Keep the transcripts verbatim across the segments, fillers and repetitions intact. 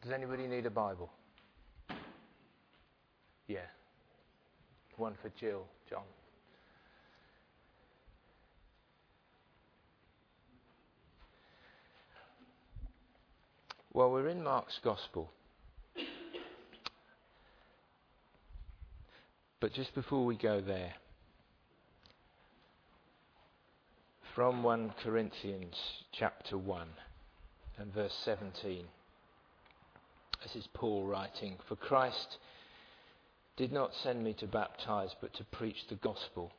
Does anybody need a Bible? Yeah. One for Jill, John. Well, we're in Mark's Gospel. But just before we go there, from First Corinthians chapter one and verse seventeen, this is Paul writing, "For Christ did not send me to baptize, but to preach the gospel,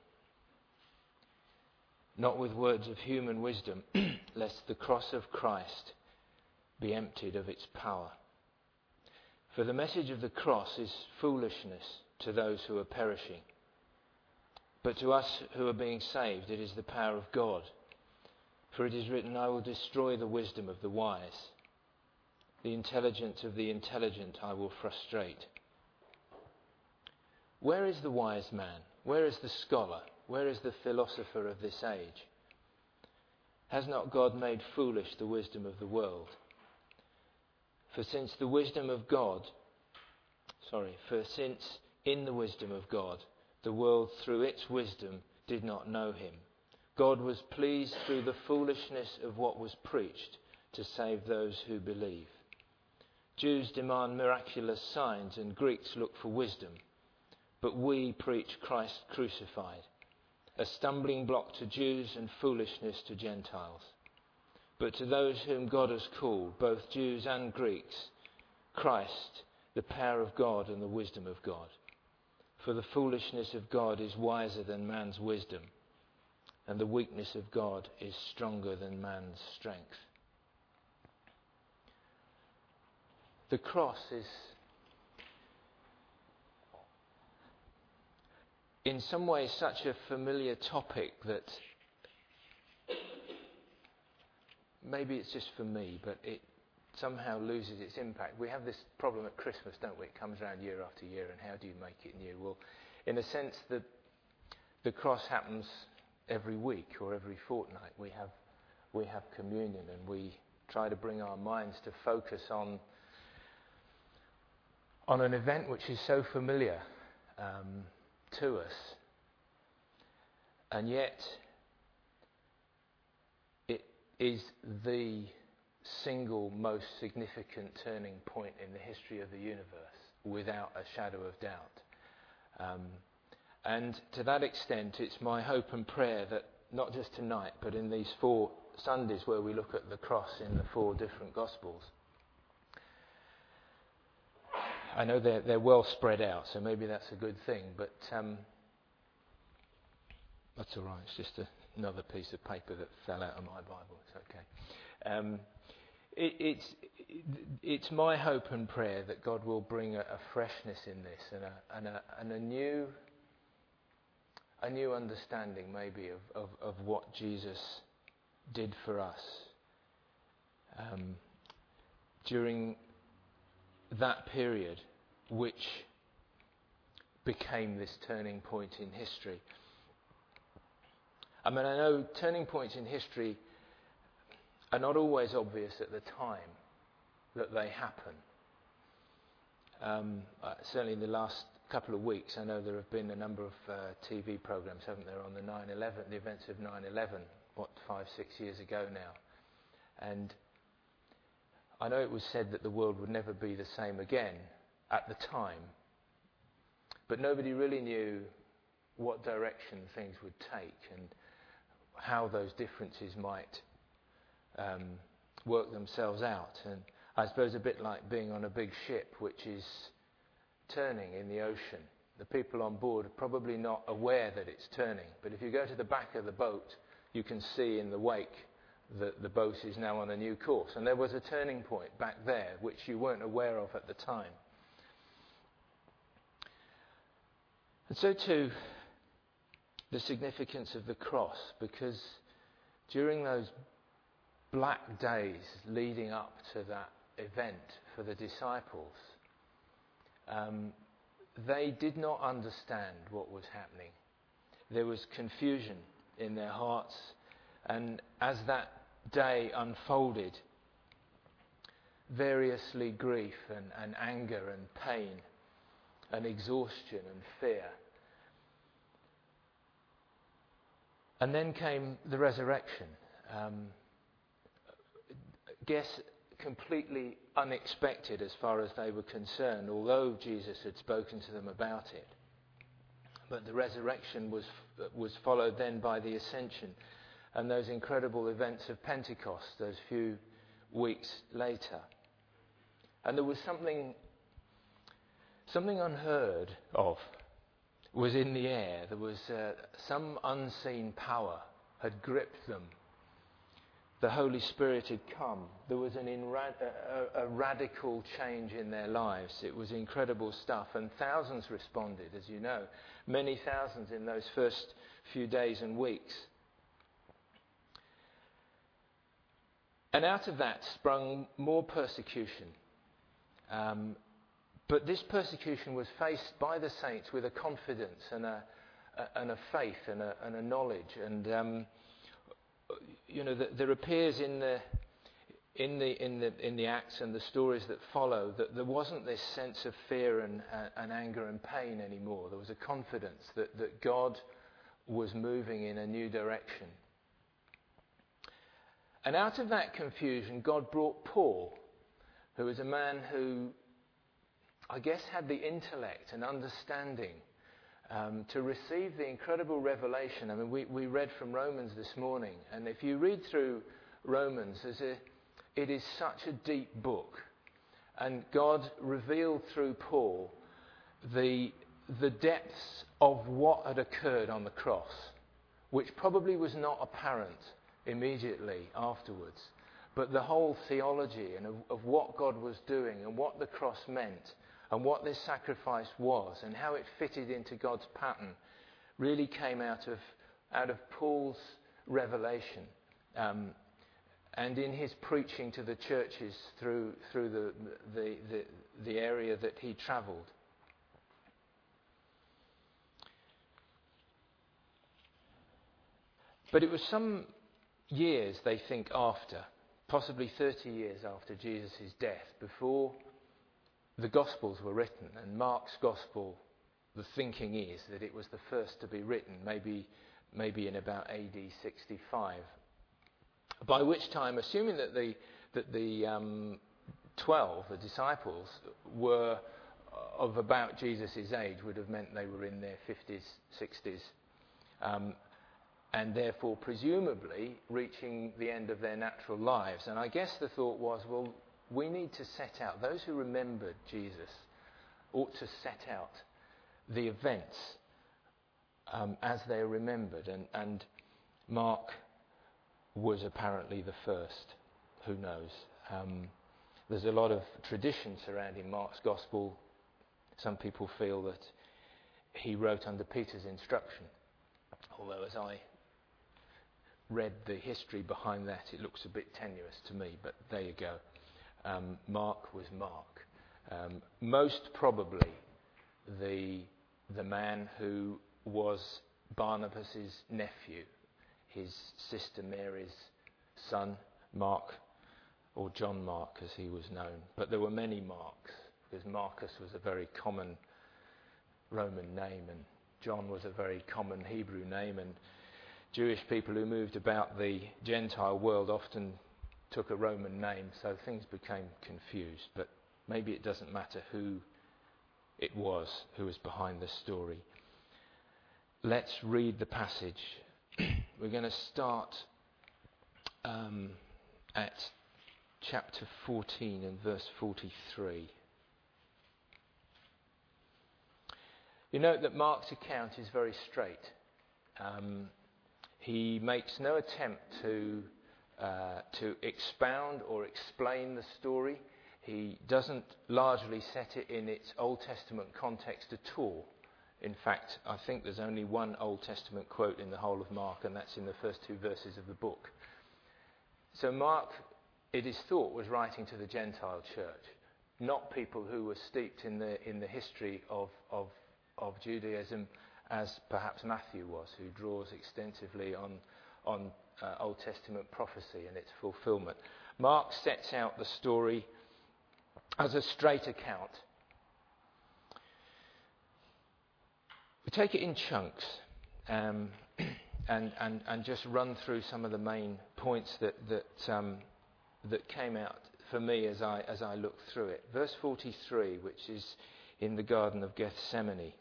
not with words of human wisdom, lest the cross of Christ be emptied of its power. For the message of the cross is foolishness to those who are perishing, but to us who are being saved it is the power of God. For it is written, I will destroy the wisdom of the wise. The intelligence of the intelligent I will frustrate." Where is the wise man? Where is the scholar? Where is the philosopher of this age? Has not God made foolish the wisdom of the world? For since the wisdom of God, sorry, for since in the wisdom of God, the world through its wisdom did not know him, God was pleased through the foolishness of what was preached to save those who believe. Jews demand miraculous signs and Greeks look for wisdom, but we preach Christ crucified, a stumbling block to Jews and foolishness to Gentiles. But to those whom God has called, both Jews and Greeks, Christ, the power of God and the wisdom of God. For the foolishness of God is wiser than man's wisdom, and the weakness of God is stronger than man's strength. The cross is, in some ways, such a familiar topic that maybe it's just for me, but it somehow loses its impact. We have this problem at Christmas, don't we? It comes around year after year, and how do you make it new? Well, in a sense, the the cross happens every week or every fortnight. We have we have communion, and we try to bring our minds to focus on on an event which is so familiar um, to us, and yet it is the single most significant turning point in the history of the universe, without a shadow of doubt. Um, and to that extent, it's my hope and prayer that not just tonight, but in these four Sundays where we look at the cross in the four different Gospels, I know they're, they're well spread out, so maybe that's a good thing, but um, that's all right. It's just a, another piece of paper that fell out of my Bible. It's okay. Um, it, it's it's my hope and prayer that God will bring a, a freshness in this and a, and a, and a new a new understanding, maybe, of, of, of what Jesus did for us um, during that period, which became this turning point in history. I mean, I know turning points in history are not always obvious at the time that they happen. Um, uh, certainly in the last couple of weeks, I know there have been a number of uh, T V programmes, haven't there, on the nine eleven, the events of nine eleven, what, five, six years ago now. And I know it was said that the world would never be the same again at the time, but nobody really knew what direction things would take and how those differences might um, work themselves out. And I suppose a bit like being on a big ship which is turning in the ocean. The people on board are probably not aware that it's turning, but if you go to the back of the boat, you can see in the wake that the boat is now on a new course. And there was a turning point back there which you weren't aware of at the time. And so too, the significance of the cross, because during those black days leading up to that event for the disciples, um, they did not understand what was happening. There was confusion in their hearts, and as that day unfolded, variously grief and, and anger and pain and exhaustion and fear. And then came the resurrection. Um, guess completely unexpected as far as they were concerned, although Jesus had spoken to them about it. But the resurrection was was followed then by the ascension and those incredible events of Pentecost, those few weeks later. And there was something something unheard of was in the air. There was uh, some unseen power had gripped them. The Holy Spirit had come. There was an inra- a, a, a radical change in their lives. It was incredible stuff. And thousands responded, as you know. Many thousands in those first few days and weeks. And out of that sprung more persecution. Um, but this persecution was faced by the saints with a confidence and a, a, and a faith and a, and a knowledge. And um, you know, that there appears in the in the in the in the Acts and the stories that follow that there wasn't this sense of fear and uh, and anger and pain anymore. There was a confidence that that God was moving in a new direction. And out of that confusion, God brought Paul, who was a man who, I guess, had the intellect and understanding Um, to receive the incredible revelation. I mean, we, we read from Romans this morning, and if you read through Romans, there's a, it is such a deep book. And God revealed through Paul the, the depths of what had occurred on the cross, which probably was not apparent immediately afterwards. But the whole theology and of, of what God was doing and what the cross meant and what this sacrifice was and how it fitted into God's pattern really came out of out of Paul's revelation um, and in his preaching to the churches through through the the the, the area that he travelled. But it was some years, they think, after, possibly thirty years after Jesus' death, before the Gospels were written. And Mark's Gospel, the thinking is that it was the first to be written, maybe maybe in about A D sixty-five. By which time, assuming that the that the um, twelve, the disciples, were of about Jesus' age, would have meant they were in their fifties, sixties, um, and therefore presumably reaching the end of their natural lives. And I guess the thought was, well, we need to set out, those who remembered Jesus ought to set out the events um, as they are remembered. And, and Mark was apparently the first. Who knows? Um, there's a lot of tradition surrounding Mark's Gospel. Some people feel that he wrote under Peter's instruction. Although as I read the history behind that, it looks a bit tenuous to me, but there you go. Um, Mark was Mark. Um, most probably the the man who was Barnabas' nephew, his sister Mary's son, Mark, or John Mark as he was known. But there were many Marks, because Marcus was a very common Roman name, and John was a very common Hebrew name, and Jewish people who moved about the Gentile world often took a Roman name, so things became confused. But maybe it doesn't matter who it was who was behind the story. Let's read the passage. We're going to start um, at chapter fourteen and verse forty-three. You note that Mark's account is very straight. Um, he makes no attempt to Uh, to expound or explain the story. He doesn't largely set it in its Old Testament context at all. In fact, I think there's only one Old Testament quote in the whole of Mark, and that's in the first two verses of the book. So Mark, it is thought, was writing to the Gentile church, not people who were steeped in the in the history of of, of Judaism, as perhaps Matthew was, who draws extensively on on Uh, Old Testament prophecy and its fulfillment. Mark sets out the story as a straight account. We take it in chunks um, and, and, and just run through some of the main points that that, um, that came out for me as I as I looked through it. Verse forty-three, which is in the Garden of Gethsemane.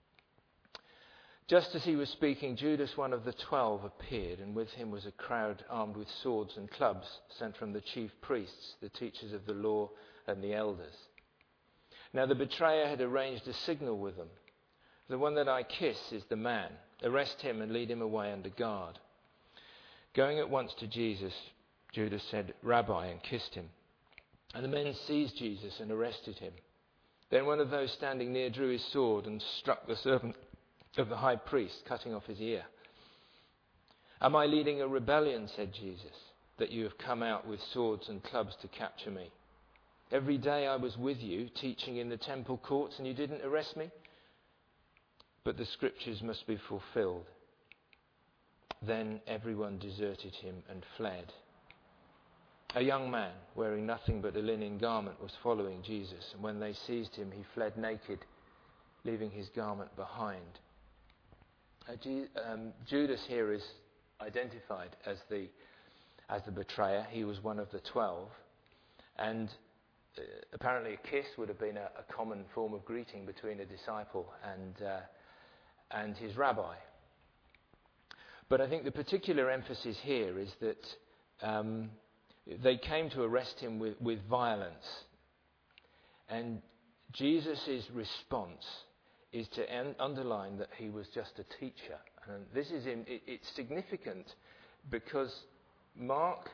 Just as he was speaking, Judas, one of the twelve, appeared, and with him was a crowd armed with swords and clubs, sent from the chief priests, the teachers of the law, and the elders. Now the betrayer had arranged a signal with them. The one that I kiss is the man. Arrest him and lead him away under guard. Going at once to Jesus, Judas said, Rabbi, and kissed him. And the men seized Jesus and arrested him. Then one of those standing near drew his sword and struck the servant of the high priest, cutting off his ear. Am I leading a rebellion, said Jesus, that you have come out with swords and clubs to capture me? Every day I was with you, teaching in the temple courts, and you didn't arrest me? But the scriptures must be fulfilled. Then everyone deserted him and fled. A young man, wearing nothing but a linen garment, was following Jesus, and when they seized him, he fled naked, leaving his garment behind. Uh, G- um, Judas here is identified as the as the betrayer. He was one of the twelve, and uh, apparently a kiss would have been a, a common form of greeting between a disciple and uh, and his rabbi. But I think the particular emphasis here is that um, they came to arrest him with, with violence, and Jesus' response is to en- underline that he was just a teacher. And this is in, it, it's significant because Mark,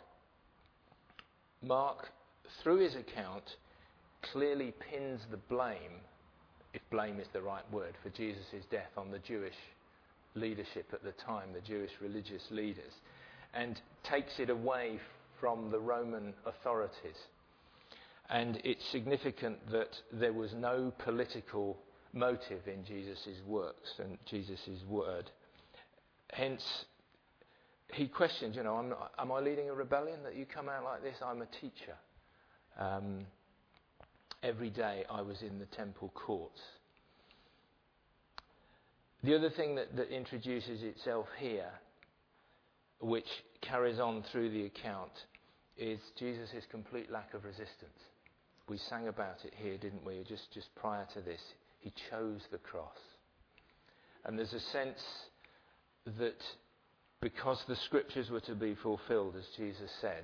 Mark, through his account, clearly pins the blame, if blame is the right word, for Jesus' death on the Jewish leadership at the time, the Jewish religious leaders, and takes it away from the Roman authorities. And it's significant that there was no political motive in Jesus' works and Jesus' word. Hence, he questions, you know, I'm not, am I leading a rebellion that you come out like this? I'm a teacher. Um, every day I was in the temple courts. The other thing that, that introduces itself here, which carries on through the account, is Jesus' complete lack of resistance. We sang about it here, didn't we, just, just prior to this. He chose the cross. And there's a sense that because the scriptures were to be fulfilled, as Jesus said,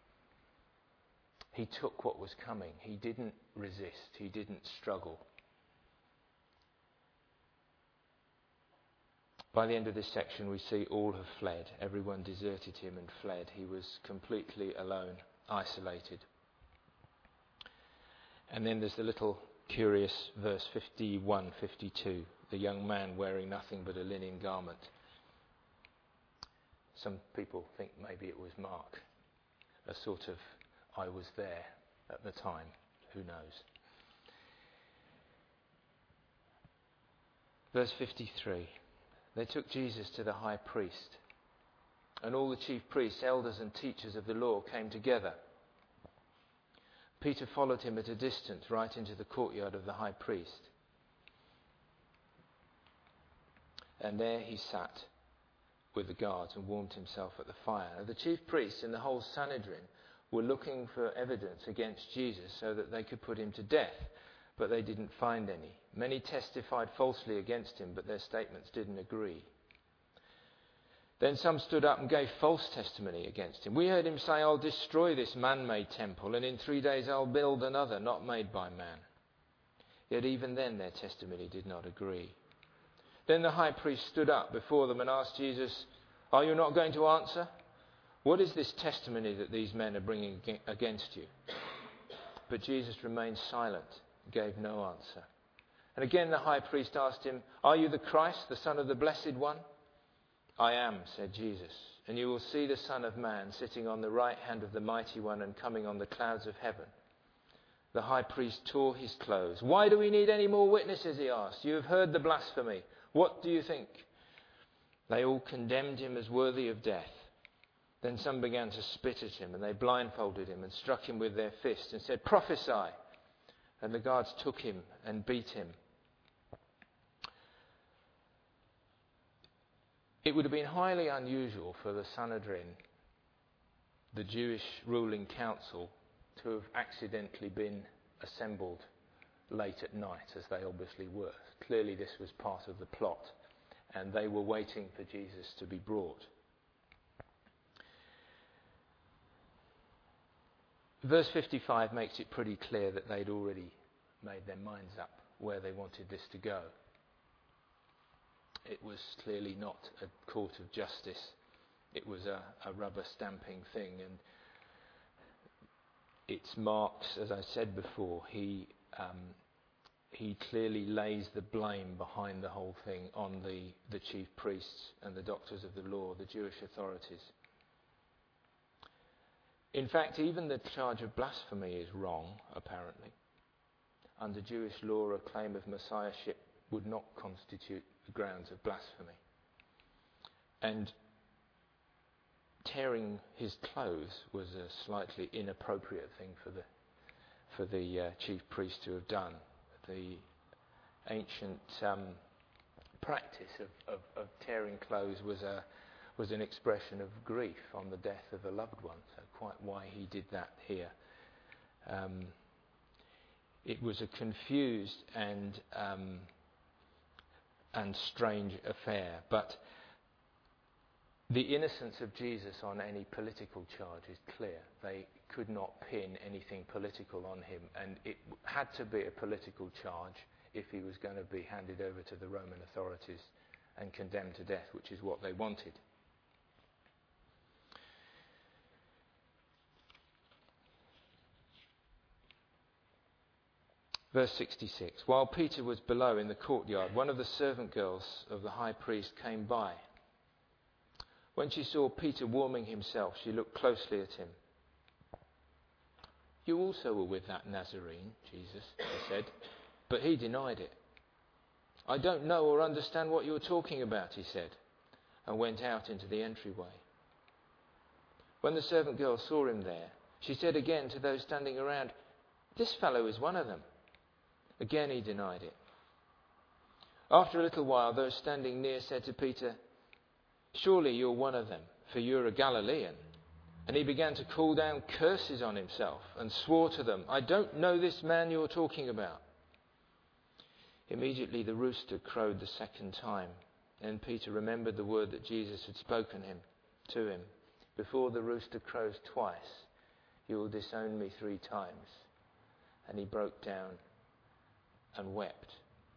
he took what was coming. He didn't resist. He didn't struggle. By the end of this section, we see all have fled. Everyone deserted him and fled. He was completely alone, isolated. And then there's the little curious verse fifty-one, fifty-two. The young man wearing nothing but a linen garment. Some people think maybe it was Mark. A sort of, I was there at the time. Who knows? Verse fifty-three. They took Jesus to the high priest, and all the chief priests, elders and teachers of the law came together. Peter followed him at a distance right into the courtyard of the high priest. And there he sat with the guards and warmed himself at the fire. Now, the chief priests and the whole Sanhedrin were looking for evidence against Jesus so that they could put him to death, but they didn't find any. Many testified falsely against him, but their statements didn't agree. Then some stood up and gave false testimony against him. We heard him say, I'll destroy this man-made temple, and in three days I'll build another, not made by man. Yet even then their testimony did not agree. Then the high priest stood up before them and asked Jesus, are you not going to answer? What is this testimony that these men are bringing against you? But Jesus remained silent, gave no answer. And again the high priest asked him, are you the Christ, the Son of the Blessed One? I am, said Jesus, and you will see the Son of Man sitting on the right hand of the Mighty One and coming on the clouds of heaven. The high priest tore his clothes. Why do we need any more witnesses, he asked. You have heard the blasphemy. What do you think? They all condemned him as worthy of death. Then some began to spit at him, and they blindfolded him and struck him with their fists and said, prophesy. And the guards took him and beat him. It would have been highly unusual for the Sanhedrin, the Jewish ruling council, to have accidentally been assembled late at night, as they obviously were. Clearly this was part of the plot, and they were waiting for Jesus to be brought. Verse fifty-five makes it pretty clear that they'd already made their minds up where they wanted this to go. It was clearly not a court of justice. It was a, a rubber stamping thing, and it's marked, as I said before, he um, he clearly lays the blame behind the whole thing on the, the chief priests and the doctors of the law, the Jewish authorities. In fact, even the charge of blasphemy is wrong, apparently. Under Jewish law, a claim of messiahship would not constitute the grounds of blasphemy. And tearing his clothes was a slightly inappropriate thing for the for the uh, chief priest to have done. The ancient um, practice of, of, of tearing clothes was a was an expression of grief on the death of a loved one. So quite why he did that here. Um, it was a confused and um, and strange affair, but the innocence of Jesus on any political charge is clear. They could not pin anything political on him, and it had to be a political charge if he was going to be handed over to the Roman authorities and condemned to death, which is what they wanted. Verse sixty-six, while Peter was below in the courtyard, one of the servant girls of the high priest came by. When she saw Peter warming himself, she looked closely at him. You also were with that Nazarene, Jesus, she said, but he denied it. I don't know or understand what you're talking about, he said, and went out into the entryway. When the servant girl saw him there, she said again to those standing around, this fellow is one of them. Again he denied it. After a little while, those standing near said to Peter, surely you're one of them, for you're a Galilean. And he began to call down curses on himself and swore to them, I don't know this man you're talking about. Immediately the rooster crowed the second time, and Peter remembered the word that Jesus had spoken him to him. Before the rooster crows twice, you will disown me three times. And he broke down and wept.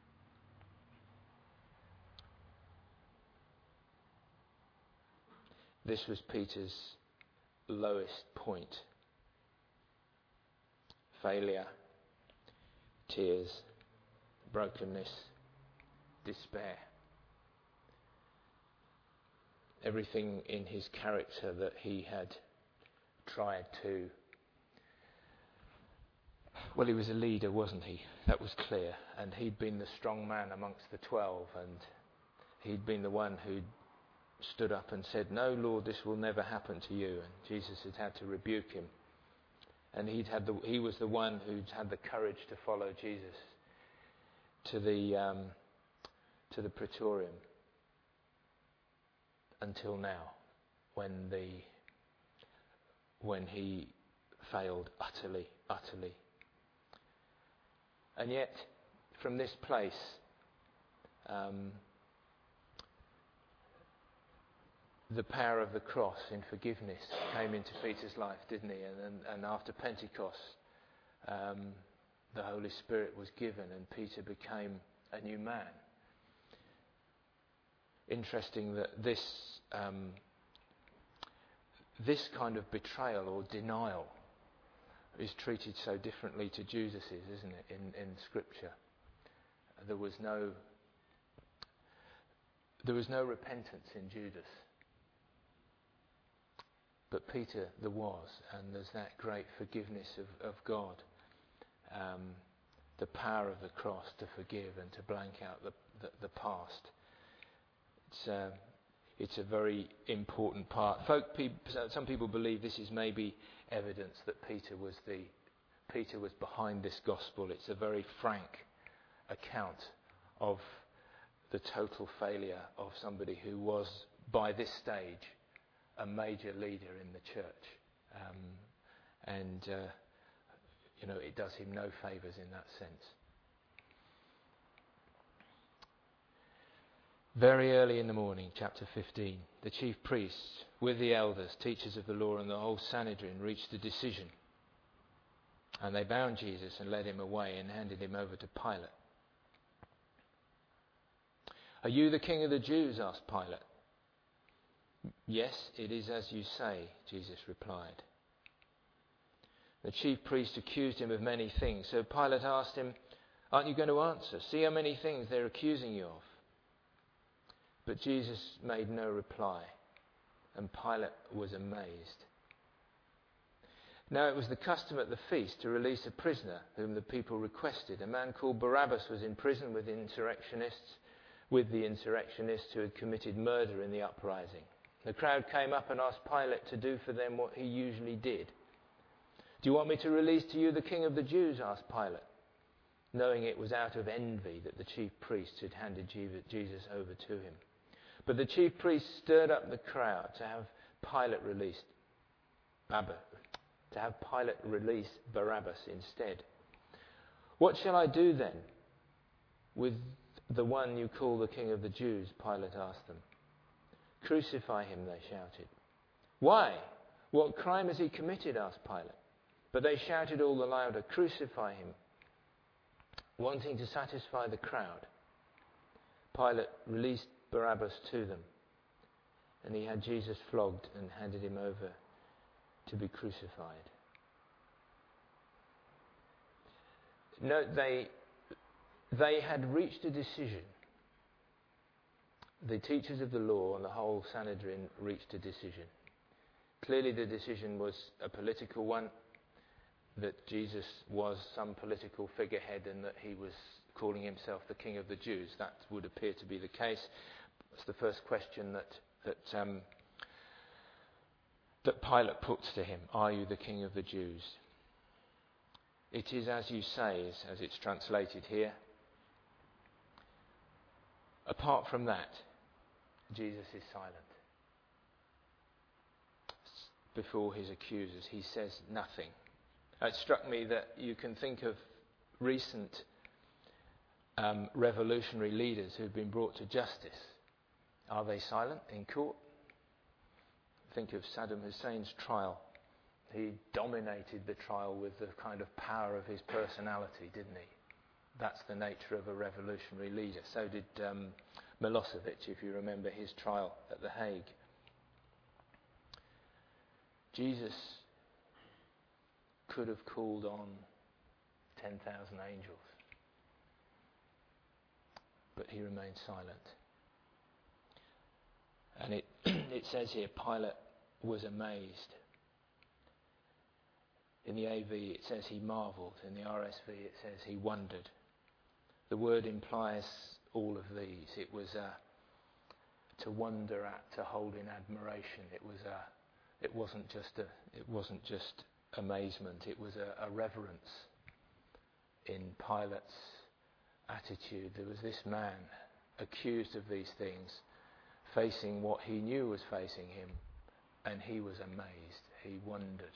This was Peter's lowest point. Failure, tears, brokenness, despair. Everything in his character that he had tried to... Well, he was a leader, wasn't he? That was clear. And he'd been the strong man amongst the twelve, and he'd been the one who'd stood up and said, no, Lord, this will never happen to you. And Jesus had had to rebuke him. And he'd had the, he was the one who'd had the courage to follow Jesus to the um, to the Praetorium until now, when the when he failed utterly, utterly. And yet, from this place, um, the power of the cross in forgiveness came into Peter's life, didn't he? And, and, and after Pentecost, um, the Holy Spirit was given and Peter became a new man. Interesting that this um, this kind of betrayal or denial is treated so differently to Judas's, isn't it, in, in Scripture? There was no there was no repentance in Judas. But Peter, there was, and there's that great forgiveness of, of God. Um, the power of the cross to forgive and to blank out the, the, the past. It's, uh, it's a very important part. Folk, pe- some people believe this is maybe evidence that Peter was the, Peter was behind this gospel. It's a very frank account of the total failure of somebody who was, by this stage, a major leader in the church. Um, and, uh, you know, it does him no favours in that sense. Very early in the morning, chapter fifteen, the chief priests, with the elders, teachers of the law, and the whole Sanhedrin reached a decision. And they bound Jesus and led him away and handed him over to Pilate. "Are you the king of the Jews?" asked Pilate. "Yes, it is as you say," Jesus replied. The chief priests accused him of many things. So Pilate asked him, "Aren't you going to answer? See how many things they're accusing you of." But Jesus made no reply, and Pilate was amazed. Now it was the custom at the feast to release a prisoner whom the people requested. A man called Barabbas was in prison with insurrectionists, with the insurrectionists who had committed murder in the uprising. The crowd came up and asked Pilate to do for them what he usually did. "Do you want me to release to you the king of the Jews?" asked Pilate, knowing it was out of envy that the chief priests had handed Jesus over to him. But the chief priests stirred up the crowd to have Pilate release Barabbas, to have Pilate release Barabbas instead. "What shall I do then with the one you call the king of the Jews?" Pilate asked them. "Crucify him," they shouted. "Why? What crime has he committed?" asked Pilate. But they shouted all the louder, "Crucify him," wanting to satisfy the crowd. Pilate released Barabbas to them, and he had Jesus flogged and handed him over to be crucified. Note, they, they had reached a decision. The teachers of the law and the whole Sanhedrin reached a decision. Clearly the decision was a political one, that Jesus was some political figurehead and that he was calling himself the King of the Jews. That would appear to be the case. It's the first question that that, um, that Pilate puts to him. "Are you the King of the Jews?" It is as you say, as it's translated here. Apart from that, Jesus is silent. Before his accusers, he says nothing. It struck me that you can think of recent um, revolutionary leaders who've been brought to justice. Are they silent in court? Think of Saddam Hussein's trial. He dominated the trial with the kind of power of his personality, didn't he? That's the nature of a revolutionary leader. So did um, Milosevic, if you remember his trial at The Hague. Jesus could have called on ten thousand angels, but he remained silent. And it, it says here, Pilate was amazed. In the A V it says he marvelled. In the R S V it says he wondered. The word implies all of these. It was a, to wonder at, to hold in admiration. It was a, it wasn't just a, it wasn't just amazement. It was a, a reverence in Pilate's attitude. There was this man accused of these things, facing what he knew was facing him, and he was amazed. He wondered.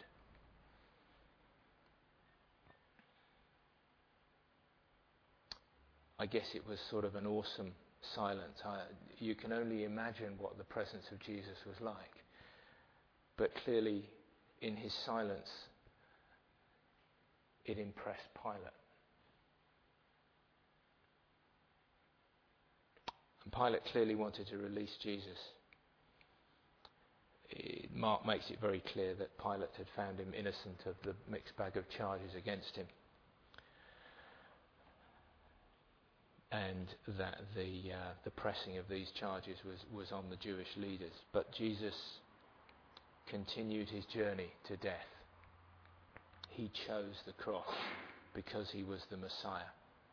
I guess it was sort of an awesome silence. I, you can only imagine what the presence of Jesus was like. But clearly, in his silence, it impressed Pilate. And Pilate clearly wanted to release Jesus. It, Mark makes it very clear that Pilate had found him innocent of the mixed bag of charges against him. And that the uh, the pressing of these charges was, was on the Jewish leaders. But Jesus continued his journey to death. He chose the cross because he was the Messiah.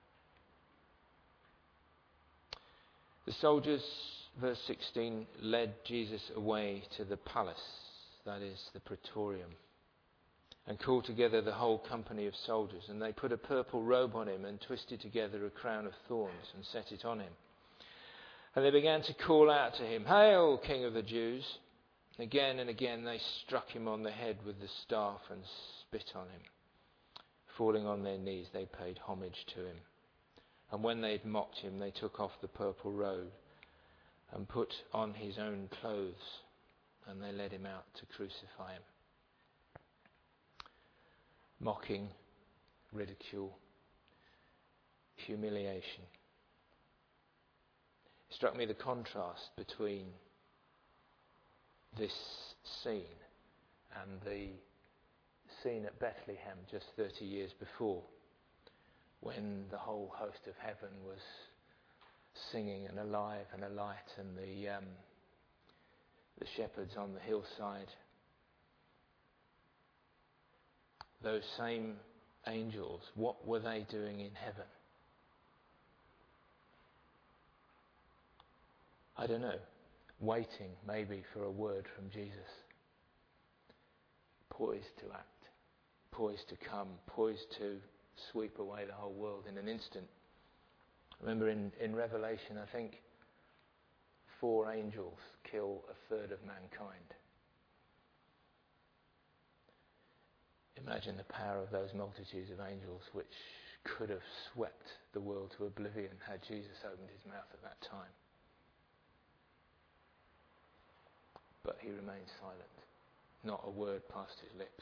The soldiers, verse sixteen, led Jesus away to the palace, that is the Praetorium. and called together the whole company of soldiers. And they put a purple robe on him and twisted together a crown of thorns and set it on him. And they began to call out to him, "Hail, King of the Jews!" Again and again they struck him on the head with the staff and spit on him. Falling on their knees, they paid homage to him. And when they had mocked him, they took off the purple robe and put on his own clothes, and they led him out to crucify him. Mocking, ridicule, humiliation. It struck me the contrast between this scene and the scene at Bethlehem just thirty years before, when the whole host of heaven was singing and alive and alight, and the um, the shepherds on the hillside, those same angels, what were they doing in heaven? I don't know. Waiting maybe for a word from Jesus. Poised to act. Poised to come. Poised to sweep away the whole world in an instant. Remember in, in Revelation, I think, four angels kill a third of mankind. Imagine the power of those multitudes of angels which could have swept the world to oblivion had Jesus opened his mouth at that time. But he remained silent. Not a word passed his lips.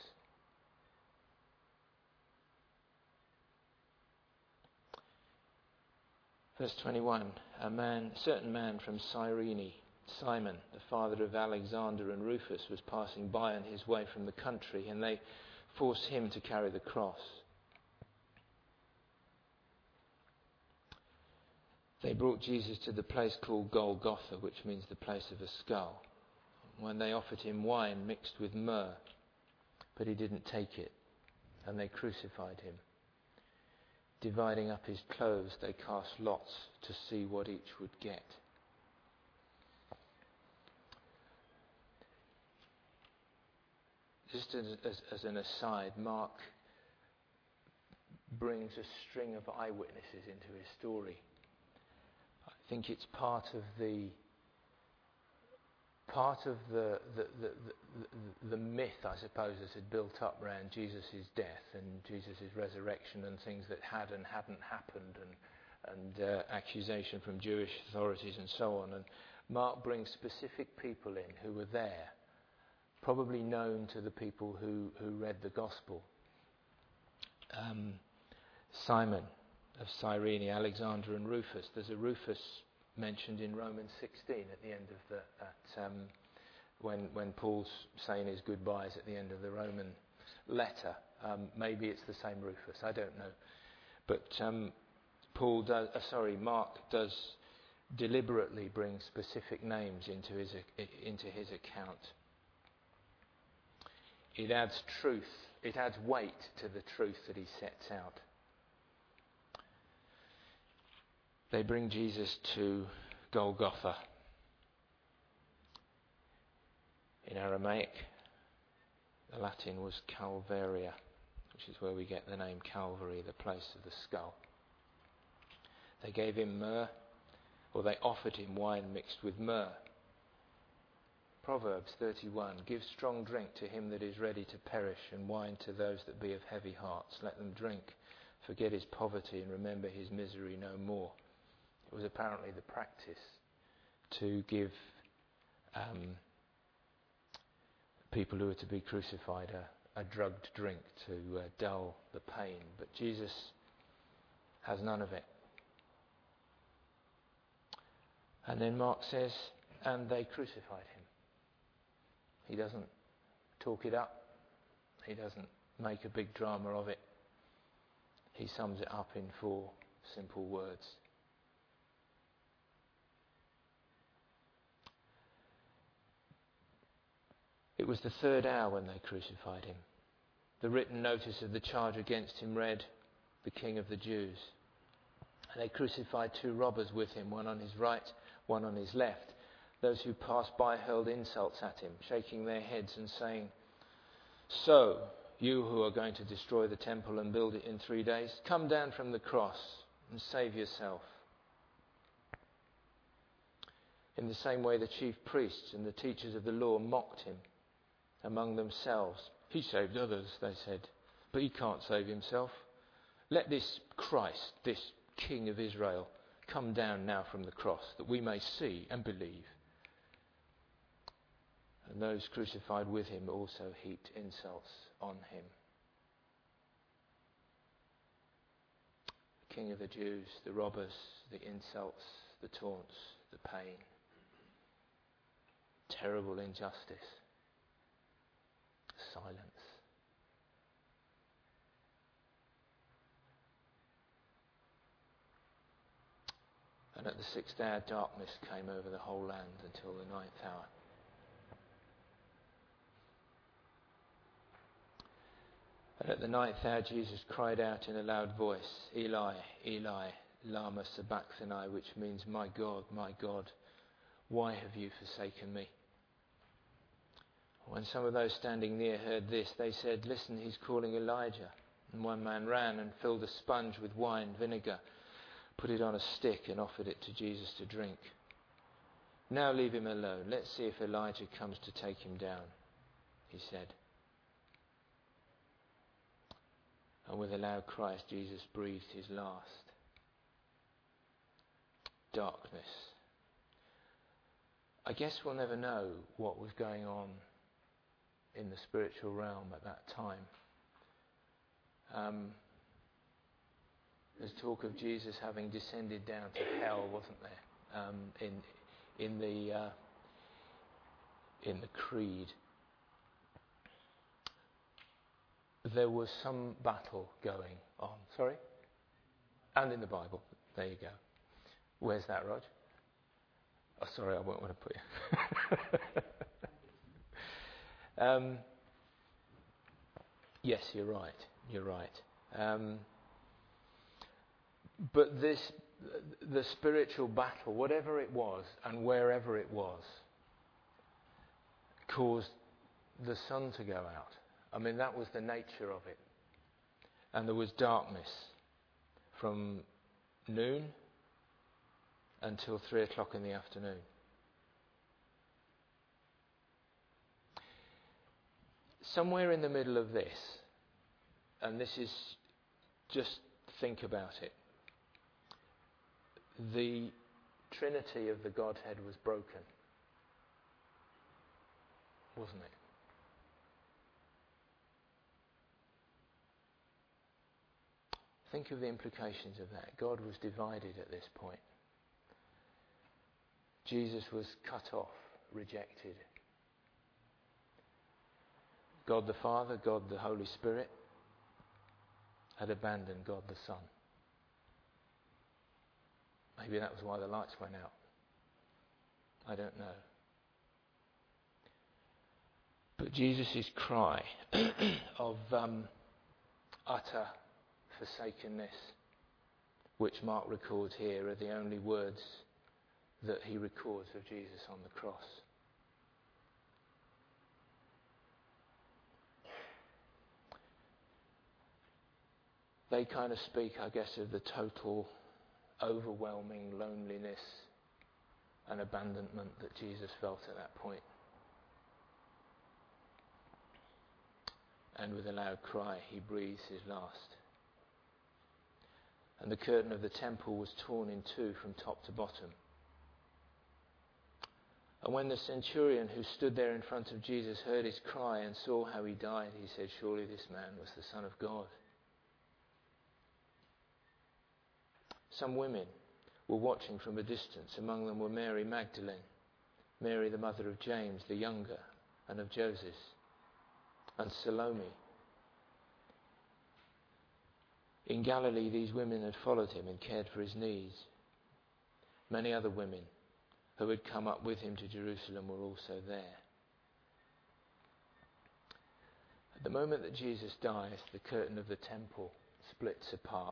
Verse twenty-one, a man, certain man from Cyrene, Simon, the father of Alexander and Rufus, was passing by on his way from the country, and they forced him to carry the cross. They brought Jesus to the place called Golgotha, which means the place of a skull. When they offered him wine mixed with myrrh, but he didn't take it, and they crucified him. Dividing up his clothes, they cast lots to see what each would get. Just as, as, as an aside, Mark brings a string of eyewitnesses into his story. I think it's part of the part of the the, the, the, the myth, I suppose, that had built up around Jesus' death and Jesus' resurrection and things that had and hadn't happened, and, and uh, accusation from Jewish authorities and so on. And Mark brings specific people in who were there, probably known to the people who, who read the Gospel. Um, Simon of Cyrene, Alexander and Rufus. There's a Rufus mentioned in Romans sixteen at the end of the at, um, when when Paul's saying his goodbyes at the end of the Roman letter. Um, maybe it's the same Rufus. I don't know, but um, Paul does. Uh, sorry, Mark does deliberately bring specific names into his into his account. It adds truth. It adds weight to the truth that he sets out. They bring Jesus to Golgotha. In Aramaic, the Latin was Calvaria, which is where we get the name Calvary, the place of the skull. They gave him myrrh, or they offered him wine mixed with myrrh. Proverbs thirty-one, give strong drink to him that is ready to perish, and wine to those that be of heavy hearts. Let them drink, forget his poverty, and remember his misery no more. It was apparently the practice to give um, people who were to be crucified a, a drugged drink to uh, dull the pain. But Jesus has none of it. And then Mark says, and they crucified him. He doesn't talk it up. He doesn't make a big drama of it. He sums it up in four simple words. It was the third hour when they crucified him. The written notice of the charge against him read, the King of the Jews. And they crucified two robbers with him, one on his right, one on his left. Those who passed by hurled insults at him, shaking their heads and saying, "So, you who are going to destroy the temple and build it in three days, come down from the cross and save yourself. In the same way, the chief priests and the teachers of the law mocked him among themselves. He saved others, they said, but he can't save himself. Let this Christ, this King of Israel, come down now from the cross, that we may see and believe. And those crucified with him also heaped insults on him. The King of the Jews, the robbers, the insults, the taunts, the pain. Terrible injustice. Silence. And at the sixth hour, darkness came over the whole land until the ninth hour. And at the ninth hour, Jesus cried out in a loud voice, Eli, Eli, lama sabachthani, which means, my God, my God, why have you forsaken me? When some of those standing near heard this, they said, listen, he's calling Elijah. And one man ran and filled a sponge with wine, vinegar, put it on a stick and offered it to Jesus to drink. Now leave him alone. Let's see if Elijah comes to take him down, he said. And with a loud cry, Jesus breathed his last. Darkness. I guess we'll never know what was going on in the spiritual realm at that time. Um, there's talk of Jesus having descended down to hell, wasn't there? Um, in in the uh, in the creed, there was some battle going on. Sorry, and in the Bible. There you go. Where's that, Rog? Oh, sorry, I won't want to put you. um, yes, you're right. You're right. Um, but this, the spiritual battle, whatever it was and wherever it was, caused the sun to go out. I mean, that was the nature of it. And there was darkness from noon until three o'clock in the afternoon. Somewhere in the middle of this, and this is, just think about it, the Trinity of the Godhead was broken, wasn't it? Think of the implications of that. God was divided at this point. Jesus was cut off, rejected. God the Father, God the Holy Spirit had abandoned God the Son. Maybe that was why the lights went out. I don't know. But Jesus' cry of um, utter forsakenness, which Mark records here, are the only words that he records of Jesus on the cross. They kind of speak, I guess, of the total, overwhelming loneliness and abandonment that Jesus felt at that point. And with a loud cry, he breathes his last. And the curtain of the temple was torn in two from top to bottom. And when the centurion who stood there in front of Jesus heard his cry and saw how he died, he said, surely this man was the Son of God. Some women were watching from a distance. Among them were Mary Magdalene, Mary the mother of James the younger and of Joseph, and Salome. In Galilee, these women had followed him and cared for his needs. Many other women who had come up with him to Jerusalem were also there. At the moment that Jesus dies, the curtain of the temple splits apart.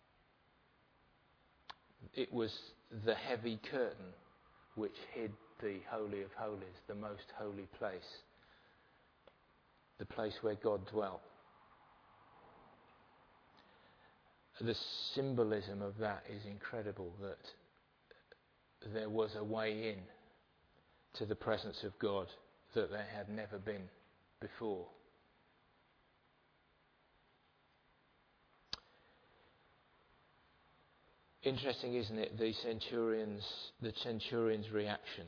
It was the heavy curtain which hid the Holy of Holies, the most holy place, the place where God dwelt. the symbolism of that is incredible, that there was a way in to the presence of God that there had never been before. Interesting, isn't it, the centurion's the centurion's reaction?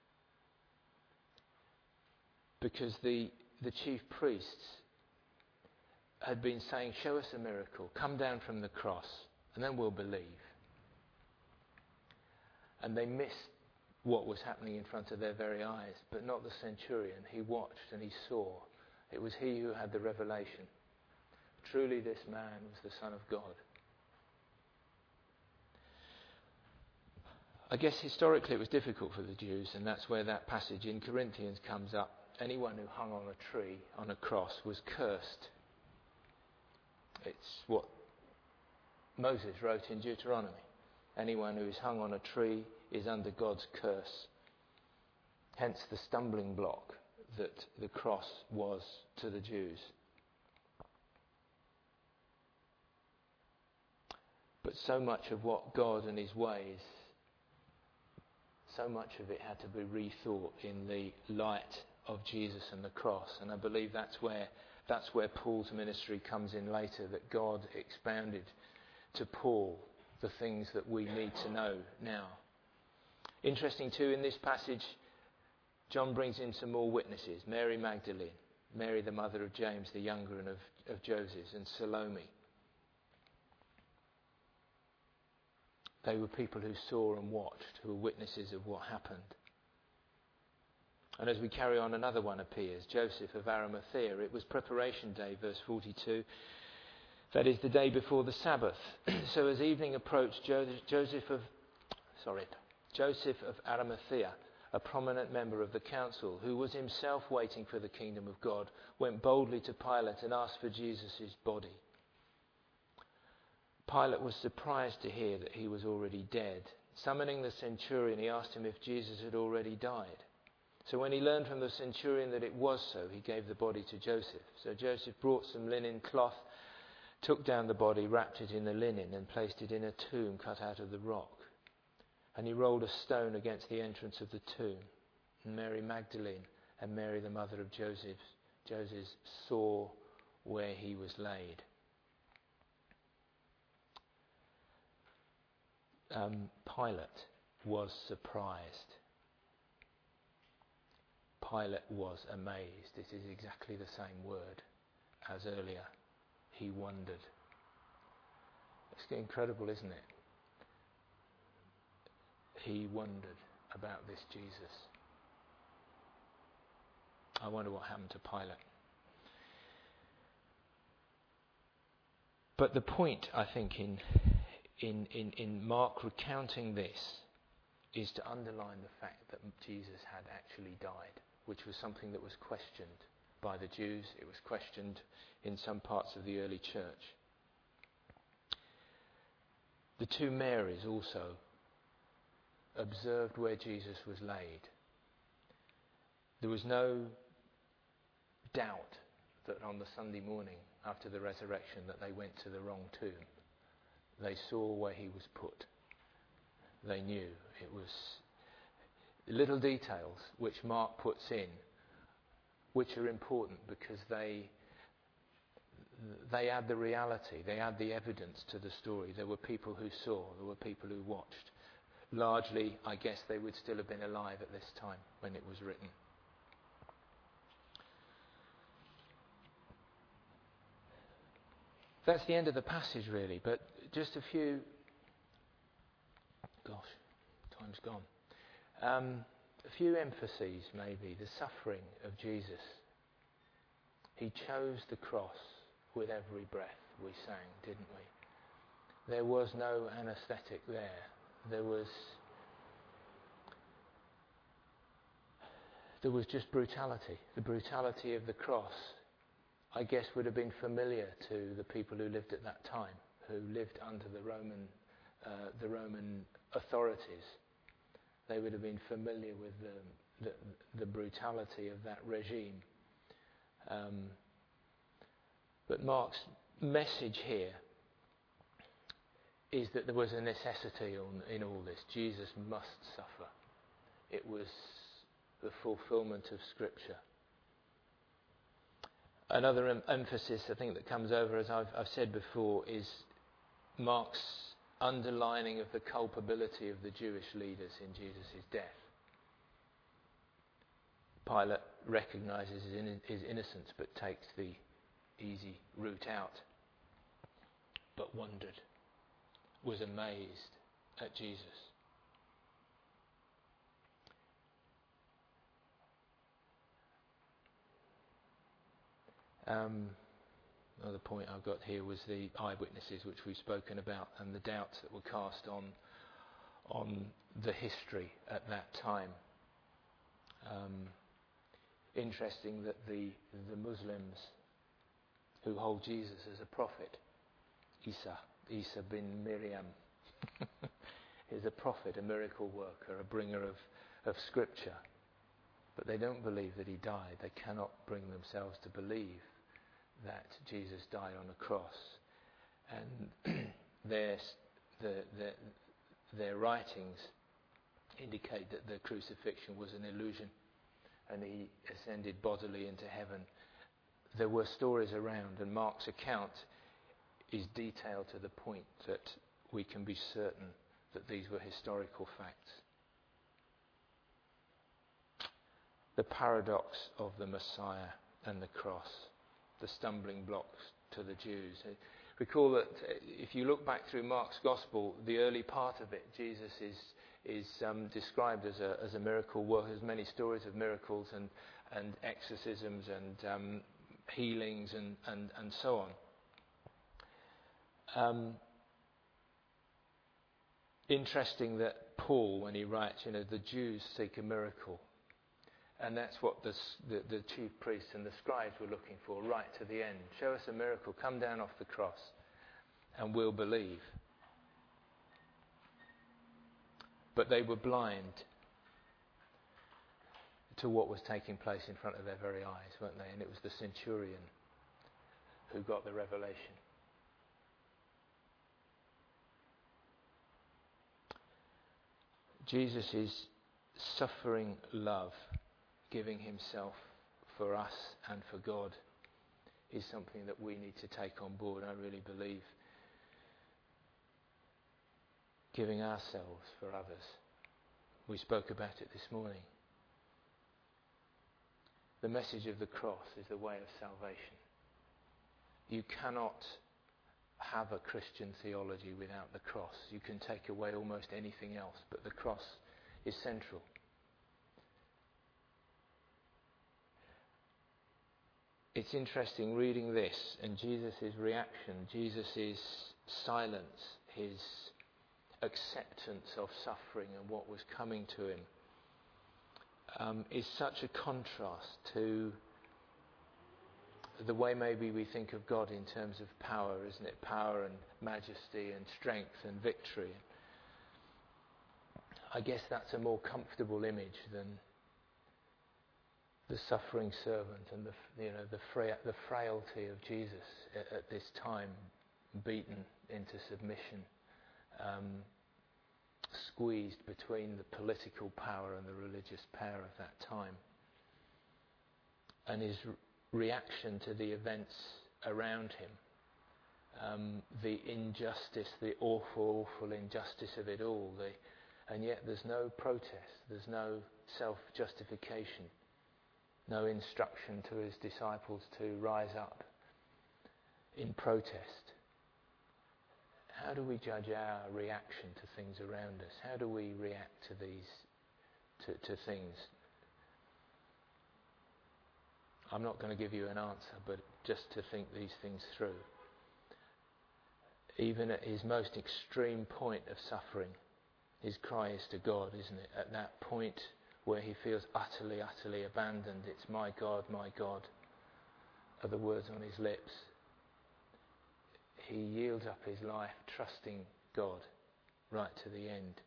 Because the the chief priests had been saying, "Show us a miracle, come down from the cross, and then we'll believe." And they missed what was happening in front of their very eyes, but not the centurion. He watched and he saw. It was he who had the revelation. Truly this man was the Son of God. I guess historically it was difficult for the Jews, and that's where that passage in Corinthians comes up. Anyone who hung on a tree, on a cross, was cursed. It's what Moses wrote in Deuteronomy. Anyone who is hung on a tree is under God's curse. Hence the stumbling block that the cross was to the Jews. But so much of what God and his ways, so much of it had to be rethought in the light of Jesus and the cross. And I believe that's where that's where Paul's ministry comes in later, that God expounded to Paul the things that we need to know now. Interesting too, in this passage, John brings in some more witnesses. Mary Magdalene, Mary the mother of James the younger and of, of Joseph, and Salome. They were people who saw and watched, who were witnesses of what happened. And as we carry on, another one appears, Joseph of Arimathea. It was preparation day, verse forty-two. That is the day before the Sabbath. So as evening approached, Joseph of, sorry, Joseph of Arimathea, a prominent member of the council, who was himself waiting for the kingdom of God, went boldly to Pilate and asked for Jesus' body. Pilate was surprised to hear that he was already dead. Summoning the centurion, he asked him if Jesus had already died. So when he learned from the centurion that it was so, he gave the body to Joseph. So Joseph brought some linen cloth, took down the body, wrapped it in the linen, and placed it in a tomb cut out of the rock. And he rolled a stone against the entrance of the tomb. And Mary Magdalene and Mary the mother of Joseph, Joseph saw where he was laid. Um, Pilate was surprised. Pilate was amazed. It is exactly the same word as earlier. He wondered. It's incredible, isn't it? He wondered about this Jesus. I wonder what happened to Pilate. But the point, I think, in in in, in Mark recounting this is to underline the fact that Jesus had actually died, which was something that was questioned by the Jews. It was questioned in some parts of the early church. The two Marys also observed where Jesus was laid. There was no doubt that on the Sunday morning after the resurrection that they went to the wrong tomb. They saw where he was put. They knew it was little details which Mark puts in, which are important because they they add the reality, they add the evidence to the story. There were people who saw, there were people who watched. Largely, I guess they would still have been alive at this time when it was written. That's the end of the passage, really, but just a few... Gosh, time's gone. Um, a few emphases, maybe. The suffering of Jesus. He chose the cross with every breath, we sang, didn't we? There was no anaesthetic there. There was... There was just brutality. The brutality of the cross, I guess, would have been familiar to the people who lived at that time, who lived under the Roman, uh, the Roman authorities. They would have been familiar with the, the, the brutality of that regime. Um, but Mark's message here is that there was a necessity on, in all this. Jesus must suffer. It was the fulfillment of Scripture. Another em- emphasis I think that comes over, as I've, I've said before, is Mark's underlining of the culpability of the Jewish leaders in Jesus' death. Pilate recognises his, in, his innocence but takes the easy route out, but wondered, was amazed at Jesus. Um, another point I've got here was the eyewitnesses, which we've spoken about, and the doubts that were cast on on the history at that time. Um, interesting that the the Muslims who hold Jesus as a prophet, Isa, Isa bin Miriam, is a prophet, a miracle worker, a bringer of, of Scripture. But they don't believe that he died. They cannot bring themselves to believe that Jesus died on a cross. And their, the, the, their writings indicate that the crucifixion was an illusion and he ascended bodily into heaven. There were stories around, and Mark's account is detailed to the point that we can be certain that these were historical facts. The paradox of the Messiah and the cross, the stumbling blocks to the Jews. Recall that if you look back through Mark's Gospel, the early part of it, Jesus is is um, described as a as a miracle worker. There's many stories of miracles and and exorcisms and um, healings and, and, and so on. Um, interesting that Paul, when he writes, you know, the Jews seek a miracle. And that's what the, the, the chief priests and the scribes were looking for, right to the end. Show us a miracle, come down off the cross, and we'll believe. But they were blind to what was taking place in front of their very eyes, weren't they? And it was the centurion who got the revelation. Jesus' suffering love, giving himself for us and for God, is something that we need to take on board, I really believe. Giving ourselves for others. We spoke about it this morning. The message of the cross is the way of salvation. You cannot have a Christian theology without the cross. You can take away almost anything else, but the cross is central. It's interesting reading this and Jesus' reaction, Jesus' silence, his acceptance of suffering and what was coming to him, um, is such a contrast to the way maybe we think of God in terms of power, isn't it? Power and majesty and strength and victory. I guess that's a more comfortable image than the suffering servant and the you know the, fra- the frailty of Jesus at, at this time, beaten into submission, um, squeezed between the political power and the religious power of that time, and his re- reaction to the events around him, um, the injustice, the awful, awful injustice of it all, the, and yet there's no protest, there's no self-justification. No instruction to his disciples to rise up in protest. How do we judge our reaction to things around us? How do we react to these, to, to things? I'm not going to give you an answer, but just to think these things through. Even at his most extreme point of suffering, his cry is to God, isn't it? At that point where he feels utterly, utterly abandoned. It's my God, my God, are the words on his lips. He yields up his life, trusting God right to the end.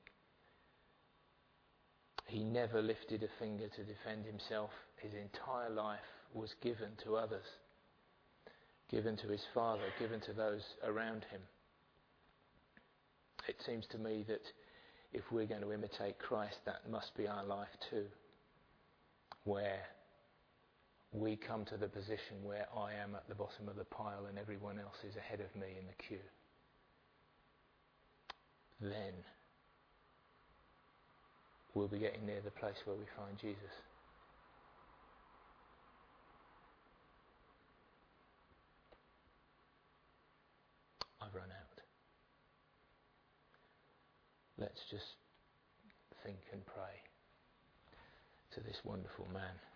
He never lifted a finger to defend himself. His entire life was given to others, given to his Father, given to those around him. It seems to me that if we're going to imitate Christ, that must be our life too, where we come to the position where I am at the bottom of the pile and everyone else is ahead of me in the queue. Then we'll be getting near the place where we find Jesus. I've run out. Let's just think and pray to this wonderful man.